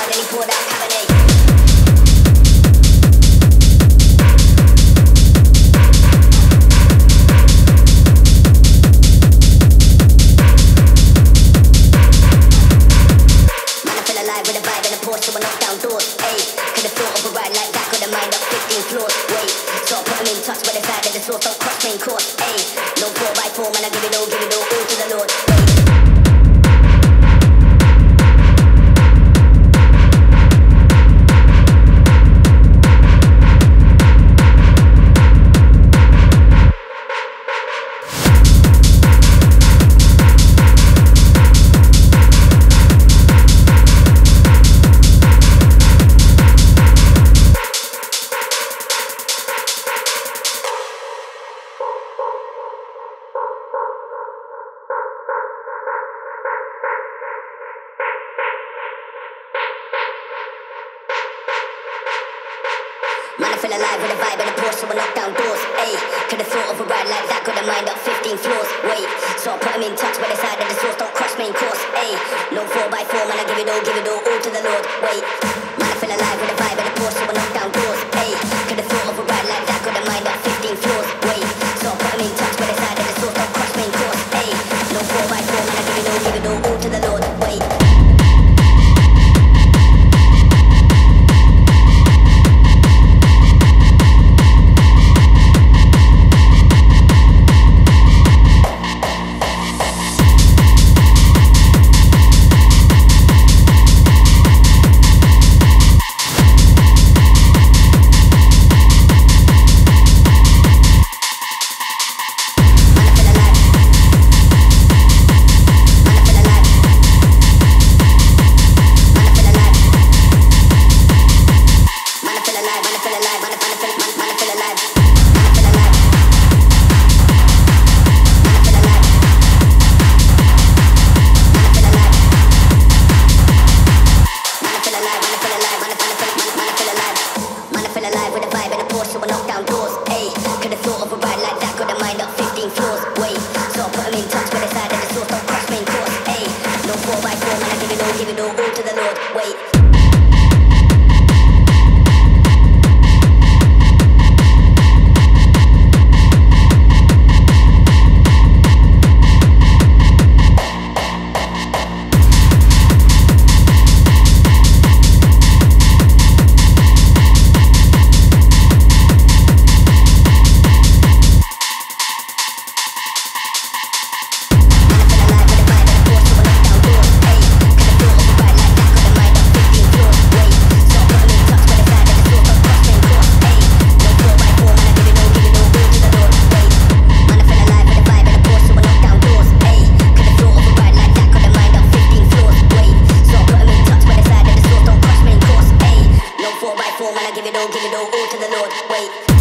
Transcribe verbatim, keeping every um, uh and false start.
bar, then he poured out Cabernet. With a vibe and a Porsche, so I knock down doors. Ayy, could've thought of a ride like that, could've mined up fifteen floors. Wait, so I put him in touch with the side of the source, don't cross main course. Ayy, no four by four, man, I give it all, give it all, all to the Lord. Wait. Man, I feel alive with a vibe and a Porsche, so I knock down doors. Ayy, could've thought of a ride like that, could've mined up fifteen floors. Wait, so I put him in touch with the side of the source, don't cross main course. Ayy, no four by four, man, I give it all, give it all, all to the Lord. Wait, man, I feel alive with a vibe and a Porsche, so I knock down doors. Ayy, could've thought of a ride like that, could've mined up fifteen floors. Wait, so I put him in touch with the side of the source, don't cross main course. Ayy, no four by four, man, I give it all, give it all, all to the Lord. Wait. Give it all, all to the Lord. Wait. Man, I give it all, give it all, all to the Lord. Wait.